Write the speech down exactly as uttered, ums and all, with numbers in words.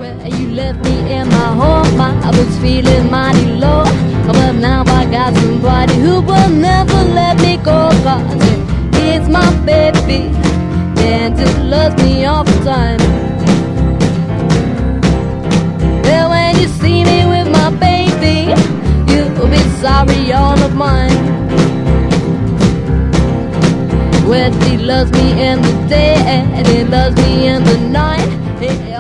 Well, you left me in my home, I was feeling mighty low. But now I got somebody who will never let me go. Cause it's my baby, and it loves me all the time. Well, when you see me with my baby, you'll be sorry all of mine. Well, he loves me in the day, and he loves me in the night.